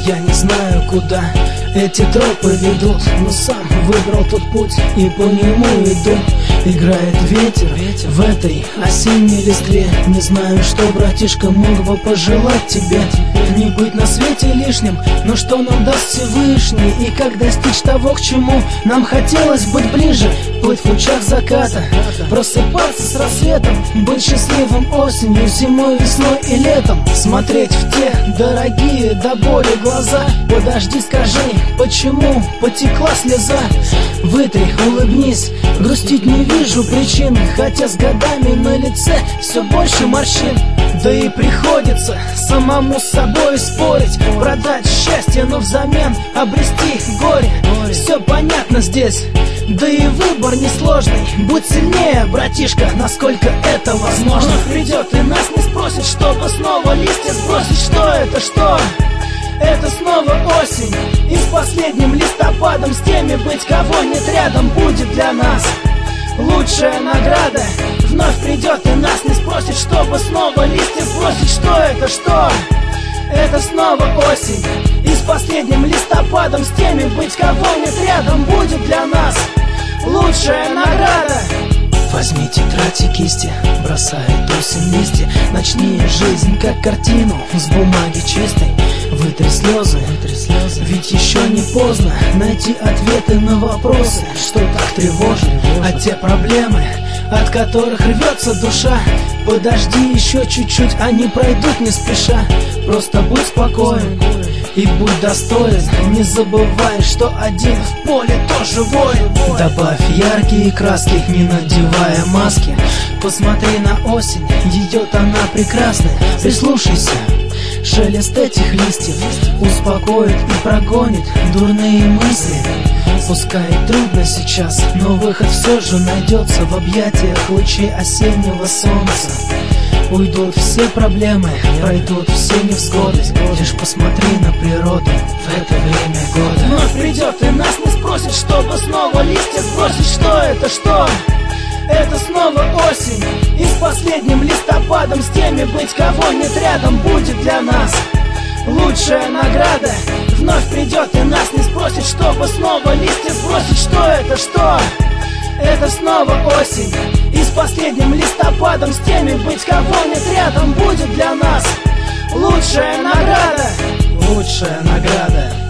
Я не знаю, куда эти тропы ведут, но сам выбрал тот путь и по нему иду. Играет ветер в этой осенней листве. Не знаю, что, братишка, мог бы пожелать тебе. Не быть на свете лишним, но что нам даст Всевышний? И как достичь того, к чему нам хотелось быть ближе? Плыть в лучах заката, просыпаться с рассветом, быть счастливым осенью, зимой, весной и летом. Смотреть в те дорогие до боли глаза. Подожди, скажи, почему потекла слеза? Вытри, улыбнись, грустить не вижу причин, хотя с годами на лице все больше морщин. Да и приходится самому с собой спорить, продать счастье, но взамен обрести горе. Все понятно здесь, да и выбор несложный. Будь сильнее, братишка, насколько это возможно. Придет и нас не спросит, чтобы снова листья сбросить. Что это, что? Это снова осень, и с последним листопадом с теми быть, кого нет рядом, будет для нас лучшая награда. Вновь придет и нас не спросит, чтобы снова листья сбросить. Что это, что? Это снова осень, и с последним листопадом с теми быть, кого нет рядом, будет для нас лучшая награда. Возьми тетрадь и кисти, бросает осень листья. Начни жизнь как картину с бумаги чистой. Вытри слезы, ведь еще не поздно найти ответы на вопросы, что так тревожит. А те проблемы, от которых рвется душа, подожди еще чуть-чуть, они пройдут не спеша. Просто будь спокоен и будь достоин. Не забывай, что один в поле тоже воин. Добавь яркие краски, не надевая маски. Посмотри на осень, идет она прекрасная. Прислушайся, шелест этих листьев успокоит и прогонит дурные мысли. Пускай трудно сейчас, но выход все же найдется в объятиях лучей осеннего солнца. Уйдут все проблемы, пройдут все невзгоды. Лишь посмотри на природу в это время года. Вновь придет и нас не спросит, чтобы снова листья сбросить. Что это, что? Это снова осень, и с последним листопадом с теми быть, кого нет рядом, будет для нас лучшая награда. Вновь придет и нас не спросит, чтобы снова листья сбросить. Что это, что? Это снова осень, и с последним листопадом с теми быть, кого нет рядом, будет для нас лучшая награда. Лучшая награда.